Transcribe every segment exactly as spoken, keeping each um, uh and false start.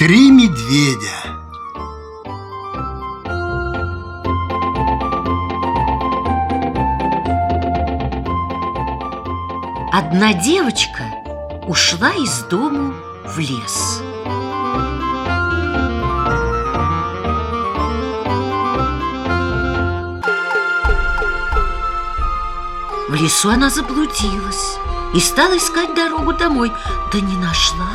Три медведя. Одна девочка ушла из дому в лес. В лесу она заблудилась и стала искать дорогу домой, да не нашла.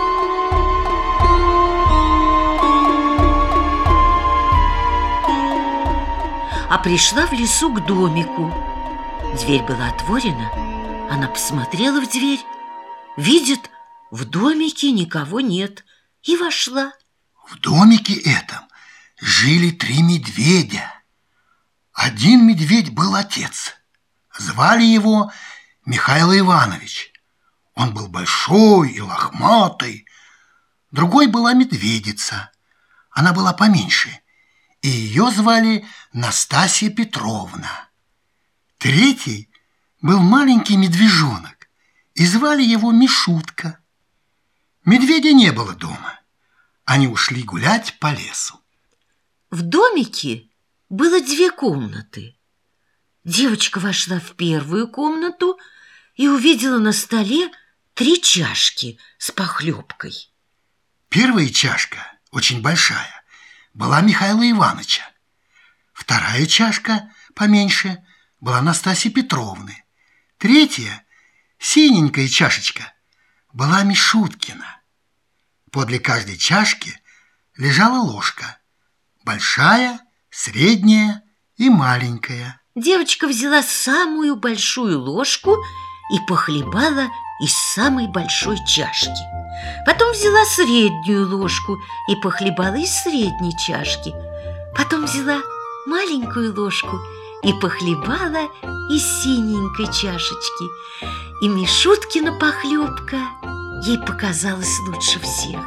А пришла в лесу к домику. Дверь была отворена. Она посмотрела в дверь, видит, в домике никого нет, и вошла. В домике этом жили три медведя. Один медведь был отец. Звали его Михаил Иванович. Он был большой и лохматый. Другой была медведица. Она была поменьше, и ее звали Настасья Петровна. Третий был маленький медвежонок, и звали его Мишутка. Медведя не было дома. Они ушли гулять по лесу. В домике было две комнаты. Девочка вошла в первую комнату и увидела на столе три чашки с похлебкой. Первая чашка, очень большая, была Михаила Ивановича. Вторая чашка, поменьше, была Настасьи Петровны. Третья, синенькая чашечка, была Мишуткина. Подле каждой чашки лежала ложка. Большая, средняя и маленькая. Девочка взяла самую большую ложку и похлебала из самой большой чашки. Потом взяла среднюю ложку и похлебала из средней чашки. Потом взяла маленькую ложку и похлебала из синенькой чашечки. И Мишуткина похлебка ей показалась лучше всех.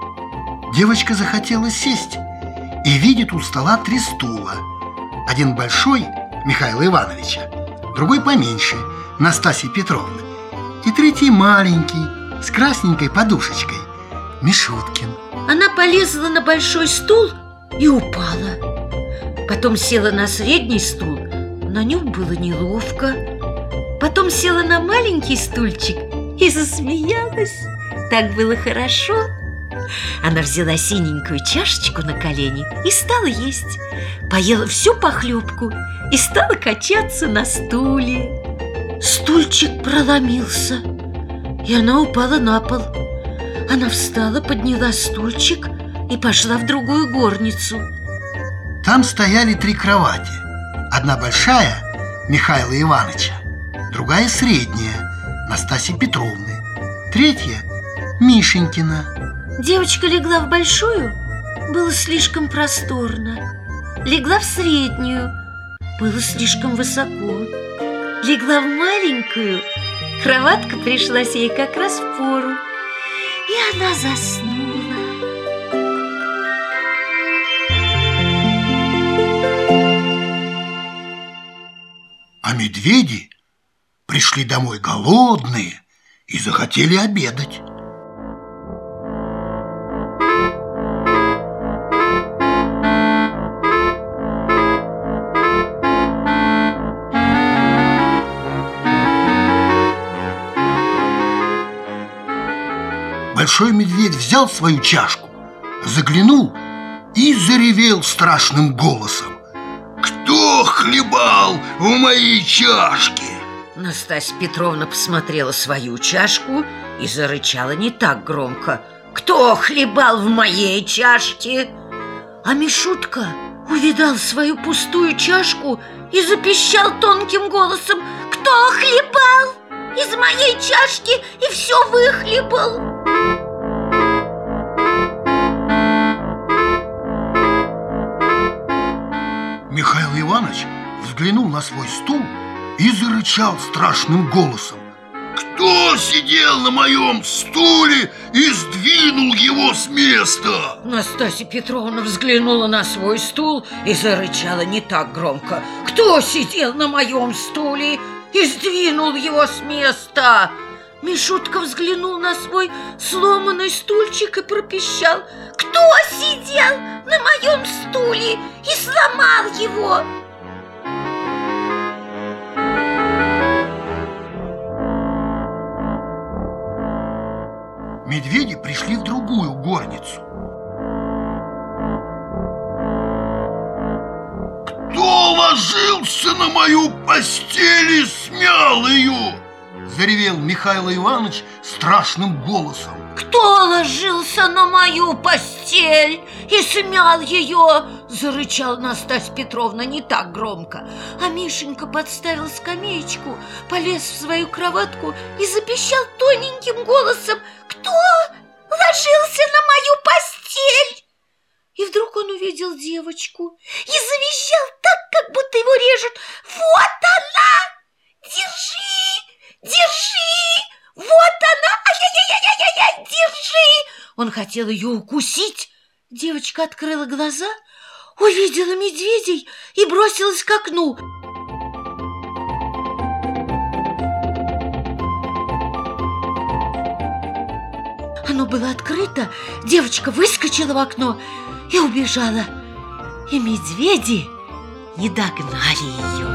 Девочка захотела сесть и видит у стола три стула. Один большой Михаила Ивановича, другой поменьше Настасьи Петровны, и третий маленький с красненькой подушечкой Мишуткин. Она полезла на большой стул и упала. Потом села на средний стул, на нем было неловко. Потом села на маленький стульчик и засмеялась. Так было хорошо. Она взяла синенькую чашечку на колени и стала есть. Поела всю похлебку и стала качаться на стуле. Стульчик проломился, и она упала на пол. Она встала, подняла стульчик и пошла в другую горницу. Там стояли три кровати. Одна большая Михаила Ивановича, другая средняя Настасьи Петровны, третья Мишенькина. Девочка легла в большую, было слишком просторно. Легла в среднюю, было слишком высоко. Легла в маленькую, кроватка пришлась ей как раз в пору, и она заснула. А медведи пришли домой голодные и захотели обедать. Большой медведь взял свою чашку, заглянул и заревел страшным голосом: «Кто хлебал в моей чашке?» Настасья Петровна посмотрела свою чашку и зарычала не так громко: «Кто хлебал в моей чашке?» А Мишутка увидал свою пустую чашку и запищал тонким голосом: «Кто хлебал из моей чашки и все выхлебал?» Михаил Иванович взглянул на свой стул и зарычал страшным голосом: «Кто сидел на моем стуле и сдвинул его с места?» Настасья Петровна взглянула на свой стул и зарычала не так громко: «Кто сидел на моем стуле и сдвинул его с места?» Мишутка взглянул на свой сломанный стульчик и пропищал: «Кто сидел на моем стуле и сломал его?» Медведи пришли в другую горницу. «Кто ложился на мою постель и смял ее?» – заревел Михаил Иванович страшным голосом. «Кто ложился на мою постель и смял ее?» – зарычал Настасья Петровна не так громко. А Мишенька подставил скамеечку, полез в свою кроватку и запищал тоненьким голосом: «Кто ложился на мою постель?» И вдруг он увидел девочку и завизжал так, как будто его режут. «Вот она! Держи! Держи! Вот она! Ай-яй-яй-яй-яй! Держи!» Он хотел ее укусить. Девочка открыла глаза, увидела медведей и бросилась к окну. Оно было открыто, девочка выскочила в окно и убежала. И медведи не догнали ее.